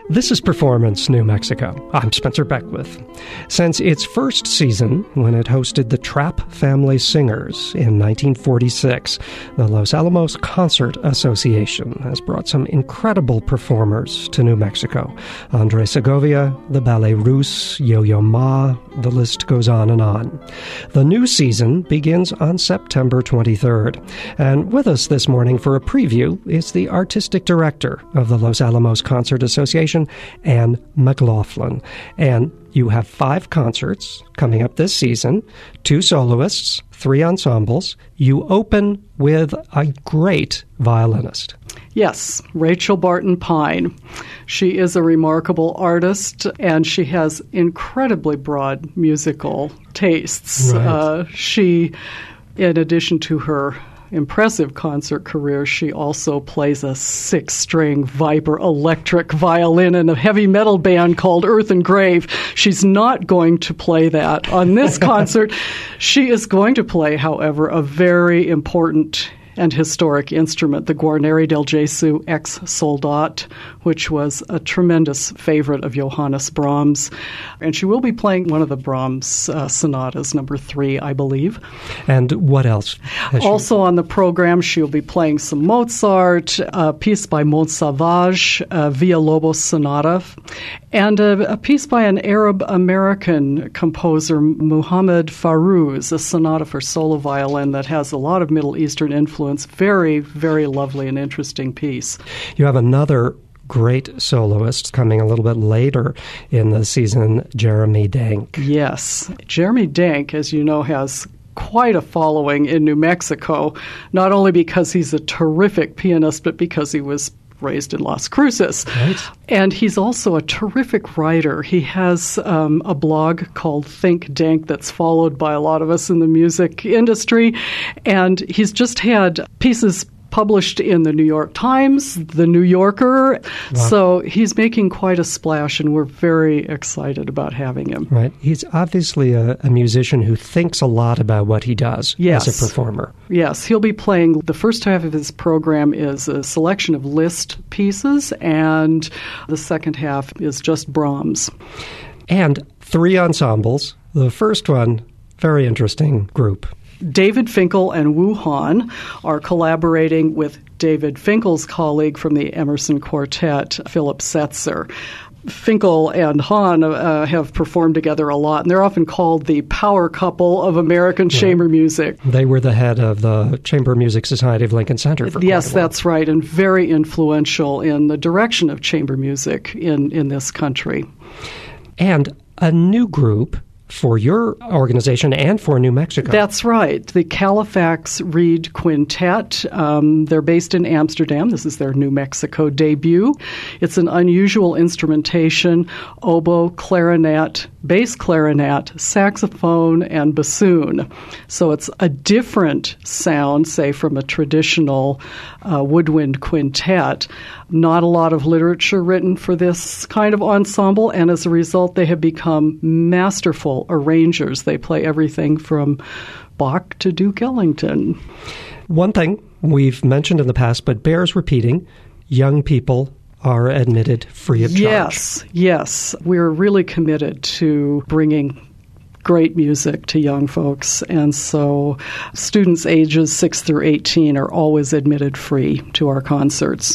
This is Performance New Mexico. I'm Spencer Beckwith. Since its first season, when it hosted the Trapp Family Singers in 1946, the Los Alamos Concert Association has brought some incredible performers to New Mexico. Andre Segovia, the Ballet Russe, Yo-Yo Ma, the list goes on and on. The new season begins on September 23rd. And with us this morning for a preview is the artistic director of the Los Alamos Concert Association, Anne McLaughlin. And you have 5 concerts coming up this season, 2 soloists, 3 ensembles. You open with a great violinist. Yes, Rachel Barton Pine. She is a remarkable artist, and she has incredibly broad musical tastes. Right. She, in addition to her impressive concert career, she also plays a 6-string Viper electric violin in a heavy metal band called Earth and Grave. She's not going to play that on this concert. She is going to play, however, a very important and historic instrument, the Guarneri del Gesù ex Soldat, which was a tremendous favorite of Johannes Brahms. And she will be playing one of the Brahms sonatas, number 3, I believe. And what else? Also on the program, she'll be playing some Mozart, a piece by Monsalvage, Villalobos Sonata, and a piece by an Arab-American composer, Muhammad Farouz, a sonata for solo violin that has a lot of Middle Eastern influence. Very, very lovely and interesting piece. You have another great soloist coming a little bit later in the season, Jeremy Denk. Yes. Jeremy Denk, as you know, has quite a following in New Mexico, not only because he's a terrific pianist, but because he was raised in Las Cruces. Right. And he's also a terrific writer. He has a blog called Think Denk that's followed by a lot of us in the music industry. And he's just had pieces published in the New York Times, the New Yorker. Wow. So he's making quite a splash, and we're very excited about having him. Right. He's obviously a musician who thinks a lot about what he does as a performer. Yes. He'll be playing, the first half of his program is a selection of Liszt pieces, and the second half is just Brahms. And 3 ensembles. The first one, very interesting group. David Finkel and Wu Han are collaborating with David Finkel's colleague from the Emerson Quartet, Philip Setzer. Finkel and Han have performed together a lot, and they're often called the power couple of American chamber music. They were the head of the Chamber Music Society of Lincoln Center for Yes, quite a while. That's right, and very influential in the direction of chamber music in this country. And a new group for your organization and for New Mexico. That's right. The Califax Reed Quintet. They're based in Amsterdam. This is their New Mexico debut. It's an unusual instrumentation: oboe, clarinet, bass clarinet, saxophone, and bassoon. So it's a different sound, say, from a traditional woodwind quintet. Not a lot of literature written for this kind of ensemble, and as a result, they have become masterful arrangers. They play everything from Bach to Duke Ellington. One thing we've mentioned in the past, but bears repeating, young people are admitted free of charge. Yes. We're really committed to bringing great music to young folks, and so students ages 6 through 18 are always admitted free to our concerts.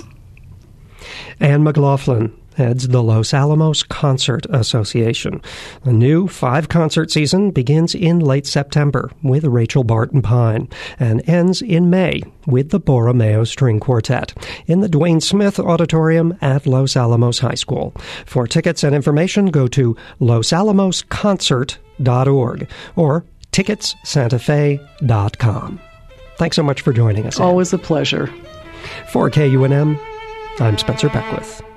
Anne McLaughlin heads the Los Alamos Concert Association. The new 5-concert season begins in late September with Rachel Barton Pine and ends in May with the Borromeo String Quartet in the Dwayne Smith Auditorium at Los Alamos High School. For tickets and information, go to losalamosconcert.org or ticketsantafe.com. Thanks so much for joining us, Anne. Always a pleasure. For KUNM, I'm Spencer Beckwith.